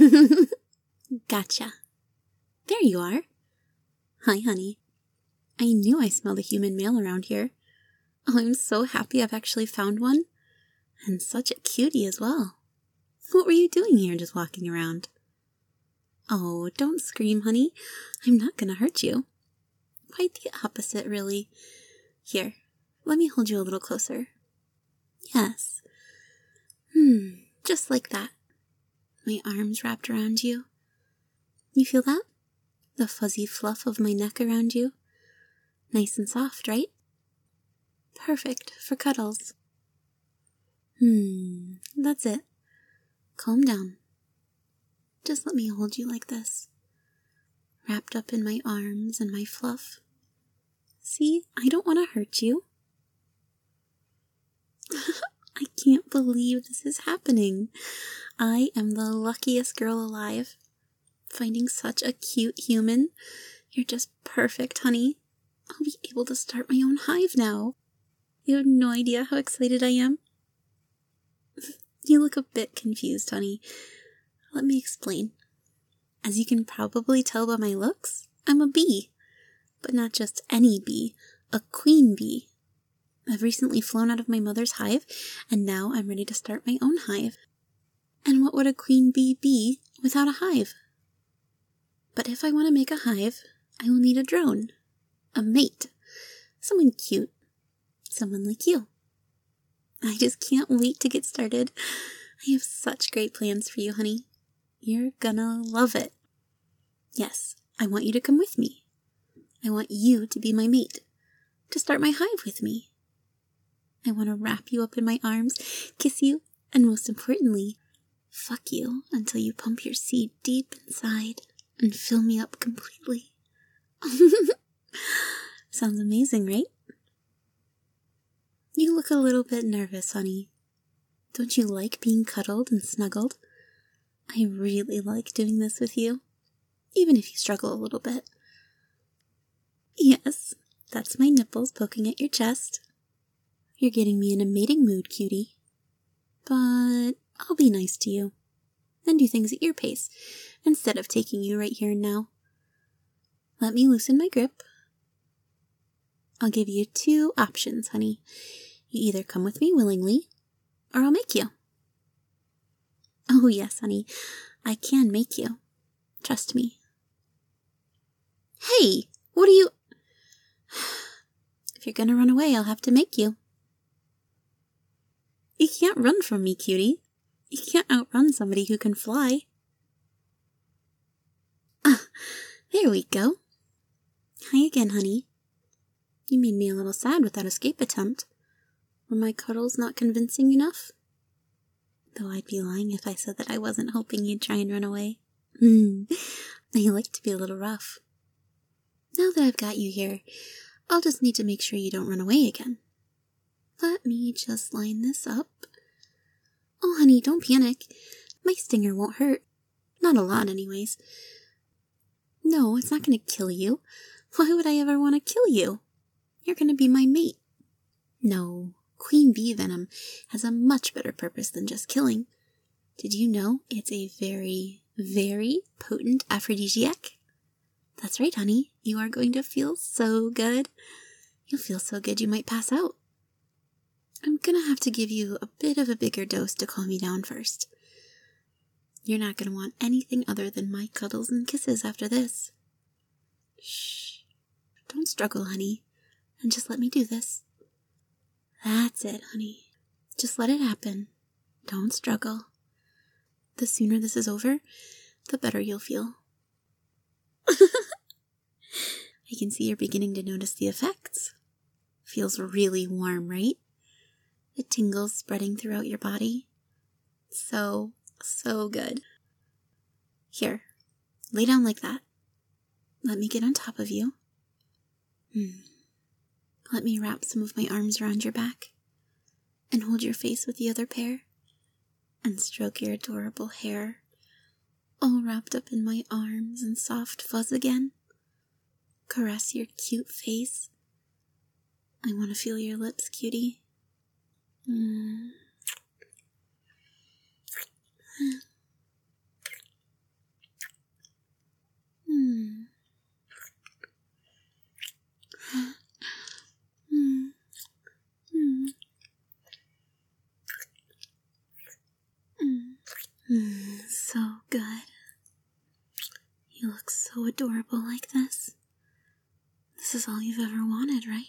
Gotcha. There you are. Hi, honey. I knew I smelled a human male around here. Oh, I'm so happy I've actually found one. And such a cutie as well. What were you doing here, just walking around? Oh, don't scream, honey. I'm not gonna hurt you. Quite the opposite, really. Here, let me hold you a little closer. Yes. Just like that. My arms wrapped around you. You feel that? The fuzzy fluff of my neck around you? Nice and soft, right? Perfect for cuddles. That's it. Calm down. Just let me hold you like this. Wrapped up in my arms and my fluff. See, I don't want to hurt you. I can't believe this is happening. I am the luckiest girl alive. Finding such a cute human. You're just perfect, honey. I'll be able to start my own hive now. You have no idea how excited I am. You look a bit confused, honey. Let me explain. As you can probably tell by my looks, I'm a bee. But not just any bee, a queen bee. I've recently flown out of my mother's hive, and now I'm ready to start my own hive. And what would a queen bee be without a hive? But if I want to make a hive, I will need a drone, a mate, someone cute, someone like you. I just can't wait to get started. I have such great plans for you, honey. You're gonna love it. Yes, I want you to come with me. I want you to be my mate, to start my hive with me. I want to wrap you up in my arms, kiss you, and most importantly, fuck you until you pump your seed deep inside and fill me up completely. Sounds amazing, right? You look a little bit nervous, honey. Don't you like being cuddled and snuggled? I really like doing this with you, even if you struggle a little bit. Yes, that's my nipples poking at your chest. You're getting me in a mating mood, cutie. But I'll be nice to you and do things at your pace instead of taking you right here and now. Let me loosen my grip. I'll give you 2 options, honey. You either come with me willingly, or I'll make you. Oh yes, honey, I can make you. Trust me. Hey, what are you... If you're gonna run away, I'll have to make you. You can't run from me, cutie. You can't outrun somebody who can fly. There we go. Hi again, honey. You made me a little sad with that escape attempt. Were my cuddles not convincing enough? Though I'd be lying if I said that I wasn't hoping you'd try and run away. I like to be a little rough. Now that I've got you here, I'll just need to make sure you don't run away again. Let me just line this up. Oh, honey, don't panic. My stinger won't hurt. Not a lot, anyways. No, it's not going to kill you. Why would I ever want to kill you? You're going to be my mate. No, queen bee venom has a much better purpose than just killing. Did you know it's a very, very potent aphrodisiac? That's right, honey. You are going to feel so good. You'll feel so good you might pass out. I'm gonna have to give you a bit of a bigger dose to calm you down first. You're not gonna want anything other than my cuddles and kisses after this. Shh. Don't struggle, honey, and just let me do this. That's it, honey. Just let it happen. Don't struggle. The sooner this is over, the better you'll feel. I can see you're beginning to notice the effects. Feels really warm, right? The tingles spreading throughout your body. So good. Here, lay down like that. Let me get on top of you. Let me wrap some of my arms around your back and hold your face with the other pair and stroke your adorable hair, all wrapped up in my arms and soft fuzz again. Caress your cute face. I want to feel your lips, cutie. So good. You look so adorable like this. This is all you've ever wanted, right?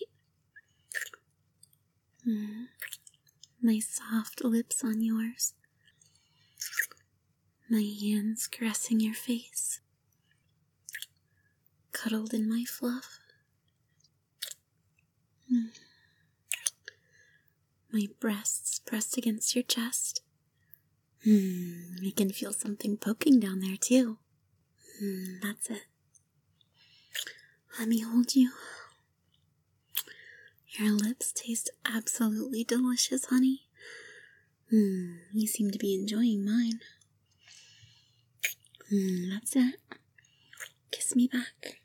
My soft lips on yours. My hands caressing your face. Cuddled in my fluff. My breasts pressed against your chest. I can feel something poking down there too. That's it. Let me hold you. Your lips taste absolutely delicious, honey. You seem to be enjoying mine. That's it. Kiss me back.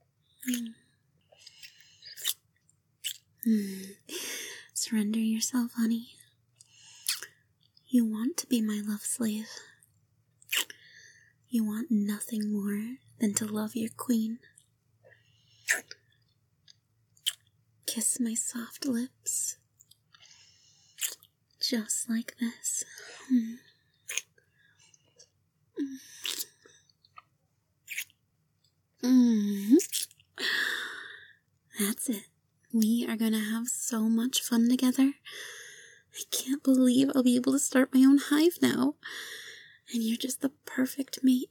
Surrender yourself, honey. You want to be my love slave. You want nothing more than to love your queen. Kiss my soft lips. Just like this. That's it. We are gonna have so much fun together. I can't believe I'll be able to start my own hive now. And you're just the perfect mate.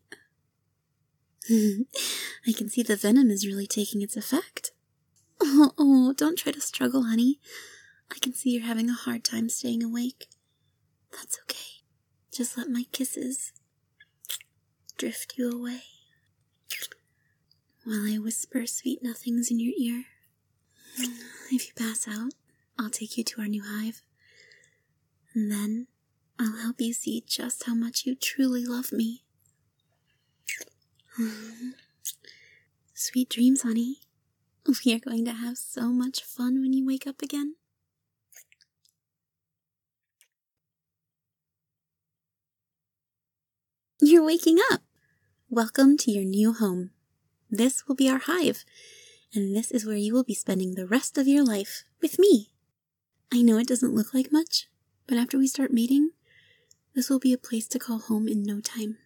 I can see the venom is really taking its effect. Oh, don't try to struggle, honey. I can see you're having a hard time staying awake. That's okay. Just let my kisses drift you away while I whisper sweet nothings in your ear. If you pass out, I'll take you to our new hive. And then I'll help you see just how much you truly love me. Sweet dreams, honey. We are going to have so much fun when you wake up again. You're waking up! Welcome to your new home. This will be our hive, and this is where you will be spending the rest of your life with me. I know it doesn't look like much, but after we start mating, this will be a place to call home in no time.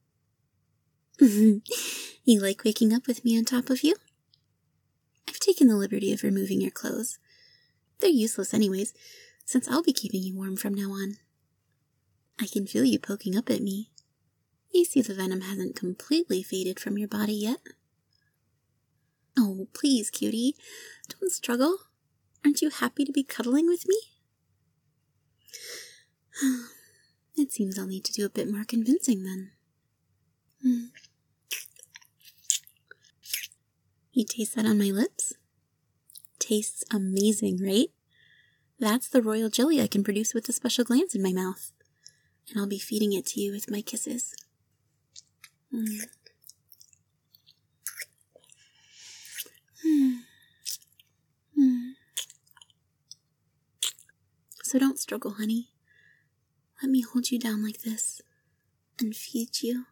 You like waking up with me on top of you? I've taken the liberty of removing your clothes. They're useless anyways, since I'll be keeping you warm from now on. I can feel you poking up at me. You see the venom hasn't completely faded from your body yet. Oh, please, cutie, don't struggle. Aren't you happy to be cuddling with me? It seems I'll need to do a bit more convincing then. You taste that on my lips? Tastes amazing, right? That's the royal jelly I can produce with the special glands in my mouth. And I'll be feeding it to you with my kisses. So don't struggle, honey. Let me hold you down like this and feed you.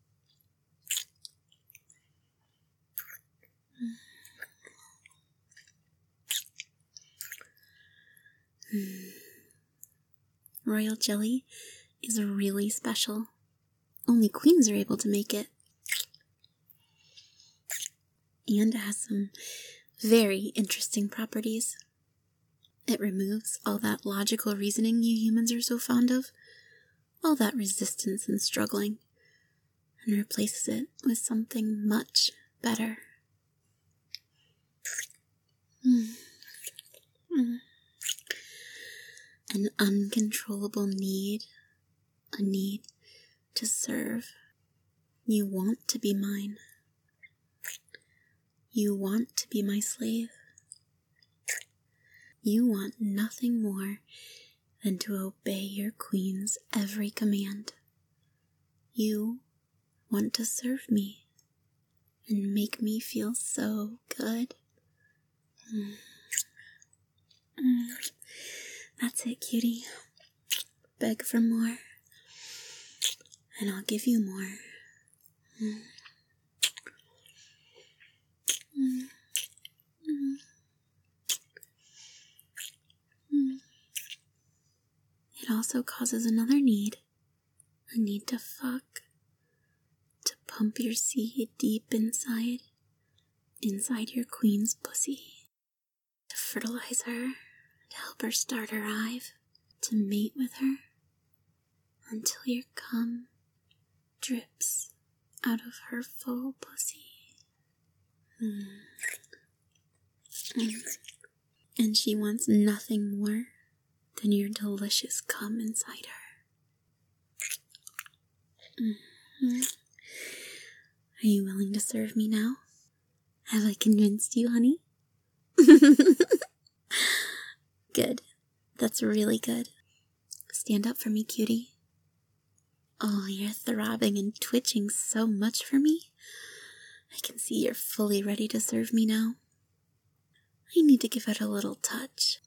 Royal jelly is really special. Only queens are able to make it. And it has some very interesting properties. It removes all that logical reasoning you humans are so fond of, all that resistance and struggling, and replaces it with something much better. An uncontrollable need, a need to serve. You want to be mine. You want to be my slave. You want nothing more than to obey your queen's every command. You want to serve me and make me feel so good. That's it, cutie. Beg for more, and I'll give you more. It also causes another need, I need to fuck. To pump your seed deep inside your queen's pussy. To fertilize her, to help her start her hive. To mate with her until your cum drips out of her full pussy. And she wants nothing more than your delicious cum inside her. Are you willing to serve me now? Have I convinced you, honey? Good. That's really good. Stand up for me, cutie. Oh, you're throbbing and twitching so much for me. I can see you're fully ready to serve me now. I need to give it a little touch.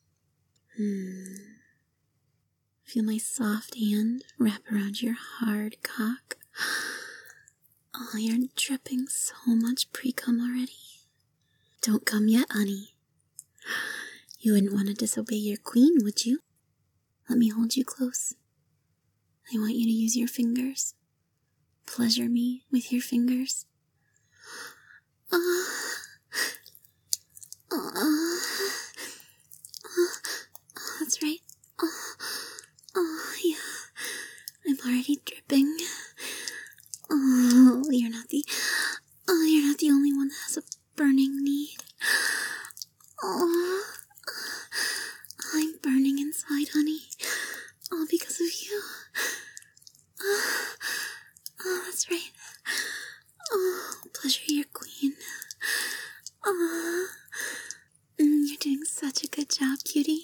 Feel my soft hand wrap around your hard cock. Oh, you're dripping so much pre-cum already. Don't come yet, honey. You wouldn't want to disobey your queen, would you? Let me hold you close. I want you to use your fingers. Pleasure me with your fingers. That's right. Yeah. I'm already dripping. You're not the only one that has a burning need. I'm burning inside, honey. All because of you. That's right. Pleasure your queen. You're doing such a good job, cutie.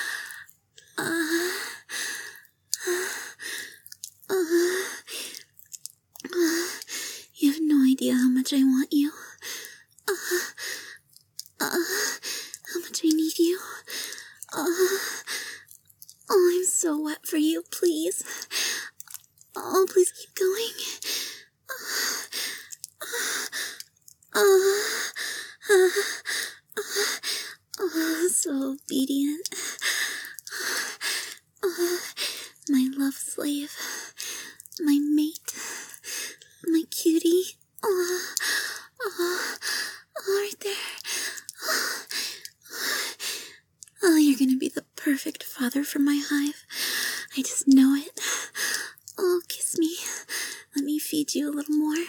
You have no idea how much I want you. How much I need you. I'm so wet for you, please. Please keep going. So obedient. My love slave. My mate. My cutie. Right there. You're gonna be the perfect father for my hive. I just know it. Kiss me. Let me feed you a little more.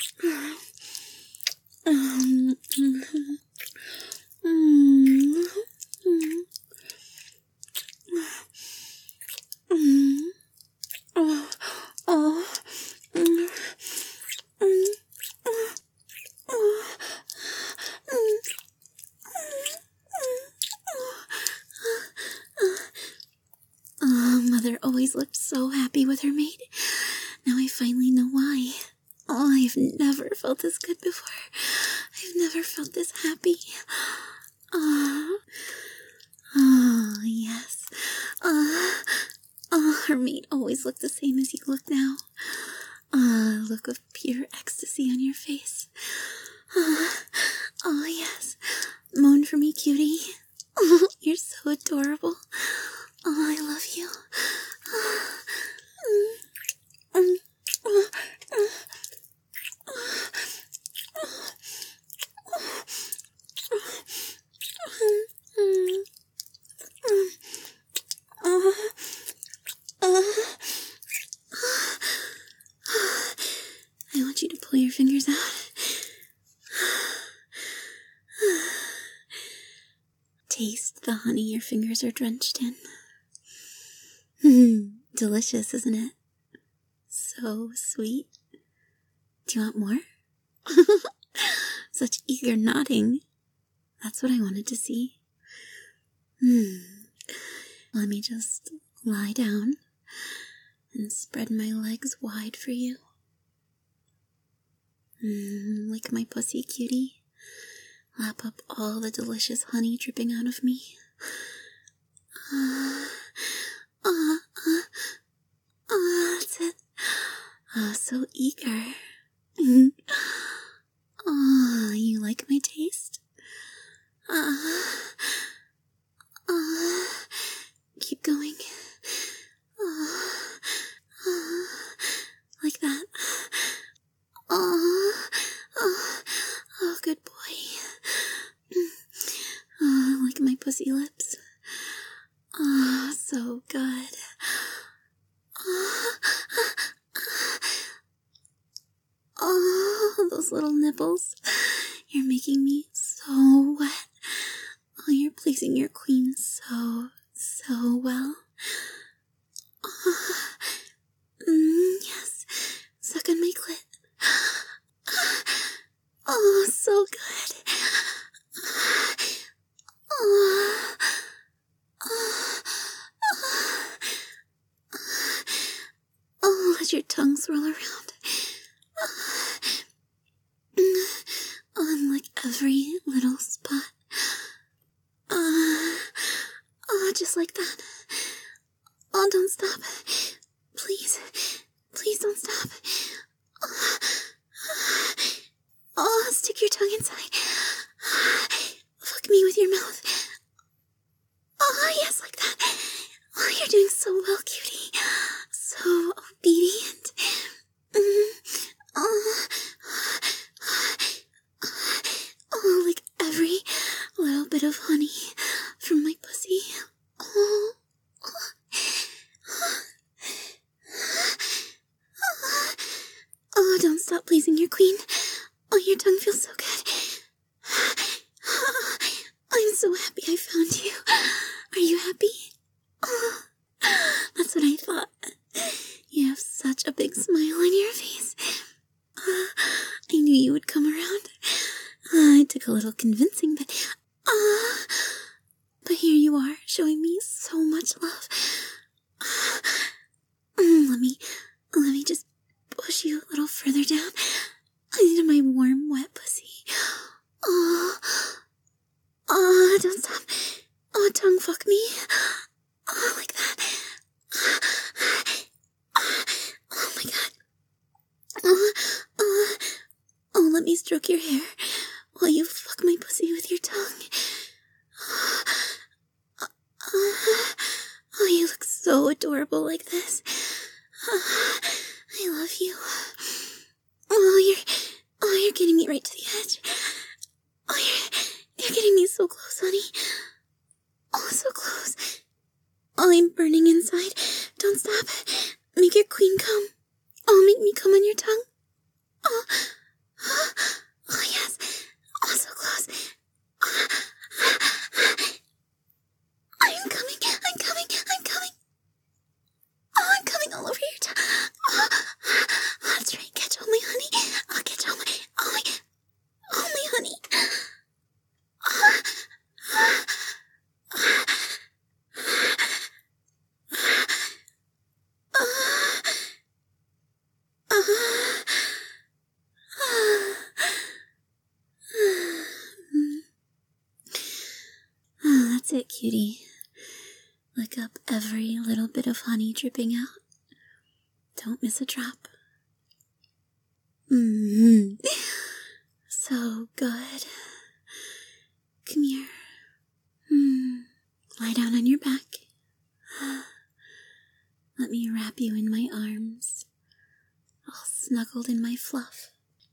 Mother always looked so happy with her mate. Now I finally know why. I've never felt this good before. I've never felt this happy. Yes. Her mate always looked the same as you look now. A look of pure ecstasy on your face. Yes. Moan for me, cutie. You're so adorable. I love you. I want you to pull your fingers out. Taste the honey your fingers are drenched in. Delicious, isn't it? So sweet. Do you want more? Such eager nodding. That's what I wanted to see. Let me just lie down and spread my legs wide for you. Lick my pussy, cutie. Lap up all the delicious honey dripping out of me. That's it. So eager. You like my taste? Keep going. good. Oh, those little nipples. You're making me so wet. Oh, you're pleasing your queen so well. Yes. Suck on my clit. Oh, so good. Oh, let your tongue swirl around. On like every little spot. Just like that. Oh, don't stop. Please don't stop. Oh, stick your tongue inside. Fuck me with your mouth. Oh, yes, like that. Oh, you're doing so well, cutie. So obedient. Oh, like every little bit of honey from my pussy. Oh, don't stop pleasing your queen. Oh, your tongue feels so good. I'm so happy I found you. Are you happy? Oh, that's what I thought. You have such a big smile on your face. I knew you would come around. It took a little convincing, but here you are, showing me so much love. Let me just push you a little further down into my warm, wet pussy. Don't stop. Oh, tongue fuck me. Oh, like that. Oh my god. Oh, let me stroke your hair while you fuck my pussy with your tongue. Oh, you look so adorable like this. I love you. Oh, you're getting me right to the edge. Oh, you're getting me so close, honey. Oh, so close. Oh, I'm burning inside. Don't stop. Make your queen come. Oh, make me come on your tongue. Oh, yes. Oh, so close. I'm coming. Oh, I'm coming all over your tongue. Oh, that's right. Catch all my honey. I'll catch all my honey. That's it, cutie. Lick up every little bit of honey dripping out. Don't miss a drop. So good. Come here. Lie down on your back. Let me wrap you in my arms, all snuggled in my fluff.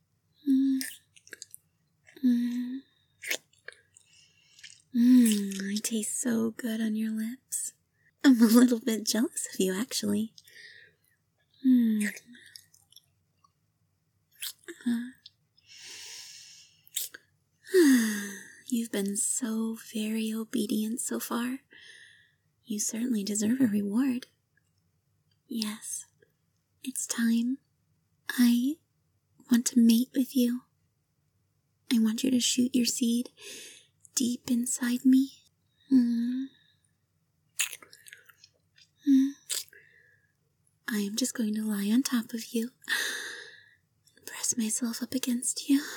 I taste so good on your lips. I'm a little bit jealous of you, actually. You've been so very obedient so far. You certainly deserve a reward. Yes, it's time. I want to mate with you. I want you to shoot your seed deep inside me. I am just going to lie on top of you and press myself up against you.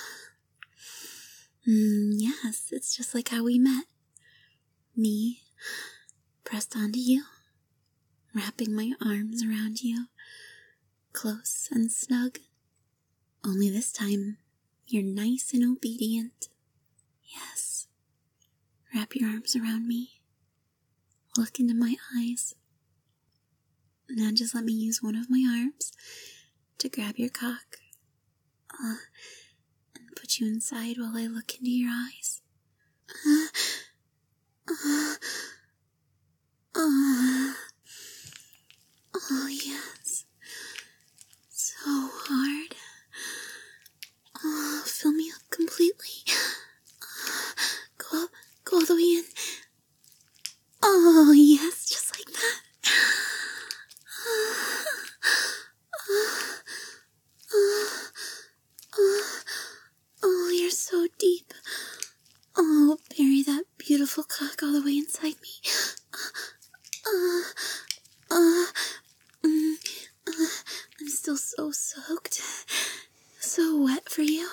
Yes, it's just like how we met. Me pressed onto you, wrapping my arms around you, close and snug. Only this time, you're nice and obedient. Yes. Wrap your arms around me. Look into my eyes. Now just let me use one of my arms to grab your cock and put you inside while I look into your eyes. Oh, yes. So hard. Oh, fill me up completely. Go up, go all the way in. Oh, yes, just like that. Oh, you're so deep. Oh, bury that beautiful cock all the way inside me. I'm still so soaked. So wet for you.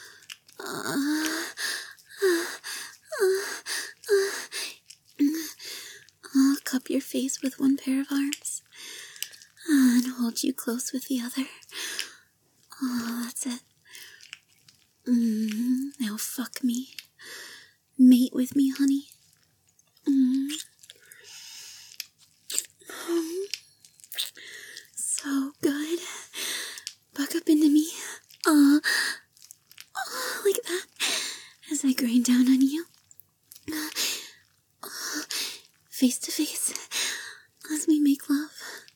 I'll cup your face with one pair of arms and hold you close with the other. Oh, that's it. Now fuck me. Mate with me, honey. So good. Buck up into me. Oh, like that. As I grind down on you. Face to face. As we make love.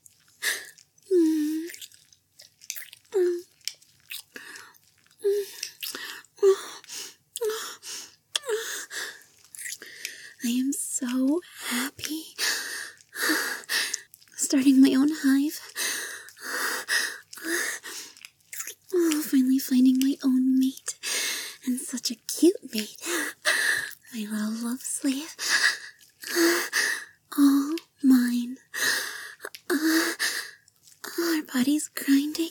I am so happy. Starting my own hive. Oh, finally finding my own mate. And such a cute mate. My little love slave. All mine. Our bodies grinding.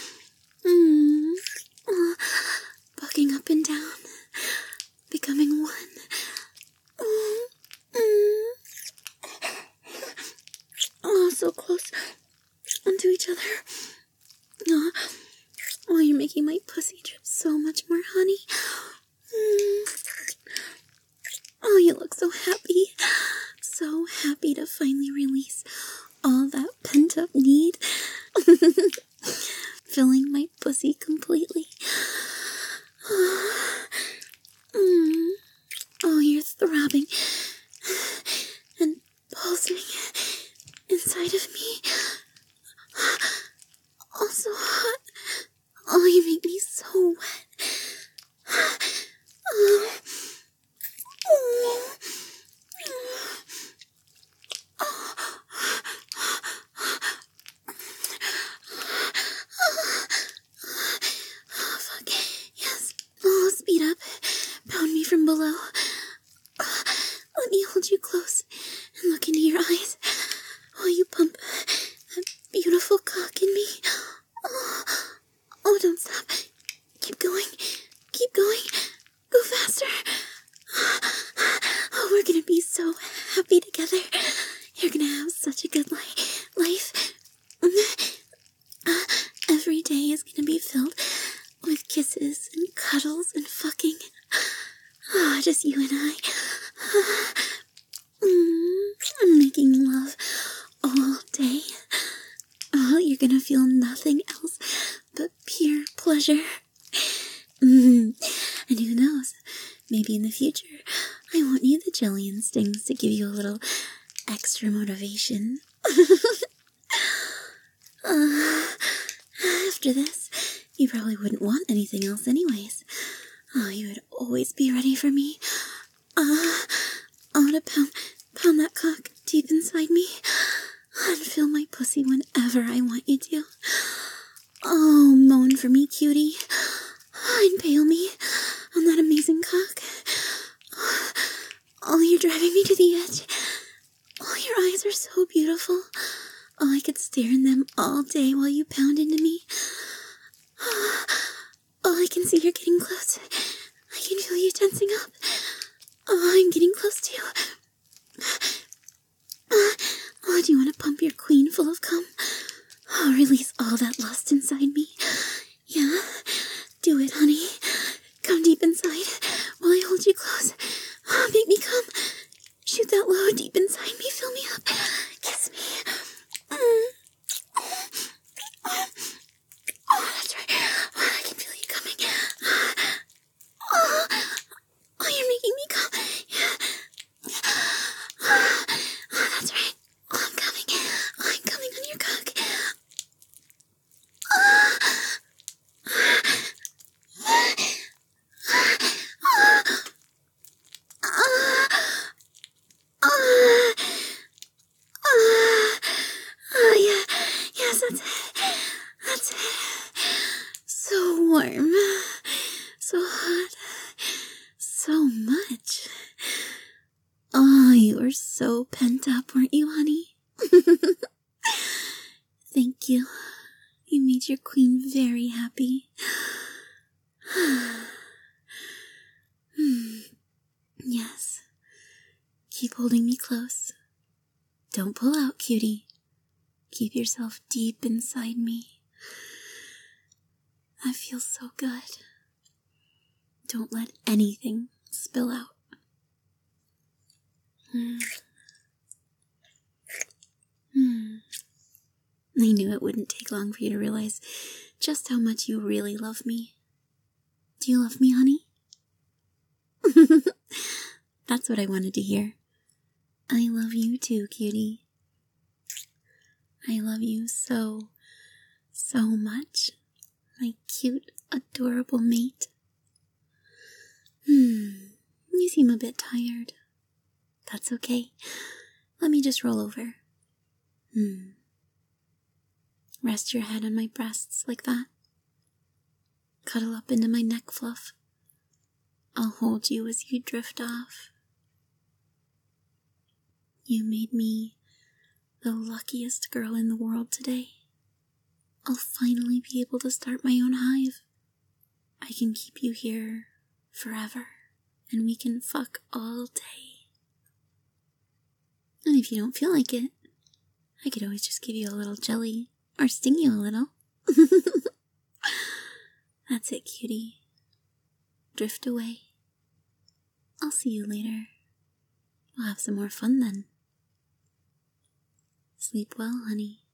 Bucking up and down. Becoming one. Oh, so close onto each other. Oh, you're making my pussy drip so much more, honey. Oh, you look so happy. So happy to finally release all that pent-up need. Filling my pussy completely. Oh, you're throbbing and pulsing inside of me. Also hot. Oh, you make me so wet. Fuck. Yes. Oh, speed up. Pound me from below. Let me hold you close and look into your eyes while you pump that beautiful cock in me. Oh, don't stop. Keep going. Keep going. Go faster. Oh, we're gonna be so happy together. You're gonna have such a good life. Every day is gonna be filled with kisses and cuddles and fucking. Just you and I. I'm making love all day. Oh, you're gonna feel nothing else but pure pleasure. And who knows, maybe in the future, I won't need the jelly and stings to give you a little extra motivation. After this, you probably wouldn't want anything else anyways. Oh, you would always be ready for me. I want to pound that cock deep inside me and fill my pussy whenever I want you to. Oh, moan for me, cutie. Impale me on that amazing cock. Oh, you're driving me to the edge. Oh, your eyes are so beautiful. Oh, I could stare in them all day while you pound into me. Oh, I can see you're getting close. I can feel you tensing up. Oh, I'm getting close too. Oh, do you want to pump your queen full of cum? Oh, release all that lust inside me. Yeah? Do it, honey. Come deep inside while I hold you close. Oh, make me come. Shoot that load deep inside me. Fill me up. Kiss me. Oh, that's right. Oh, I can feel you coming. Oh, you're making me come. Oh, that's right. Oh, I'm coming. Oh, I'm coming on your cock. Thank you. You made your queen very happy. Yes. Keep holding me close. Don't pull out, cutie. Keep yourself deep inside me. That feels so good. Don't let anything spill out. I knew it wouldn't take long for you to realize just how much you really love me. Do you love me, honey? That's what I wanted to hear. I love you too, cutie. I love you so, so much. My cute, adorable mate. You seem a bit tired. That's okay. Let me just roll over. Rest your head on my breasts like that. Cuddle up into my neck fluff. I'll hold you as you drift off. You made me the luckiest girl in the world today. I'll finally be able to start my own hive. I can keep you here forever, and we can fuck all day. And if you don't feel like it, I could always just give you a little jelly or sting you a little. That's it, cutie. Drift away. I'll see you later. We'll have some more fun then. Sleep well, honey.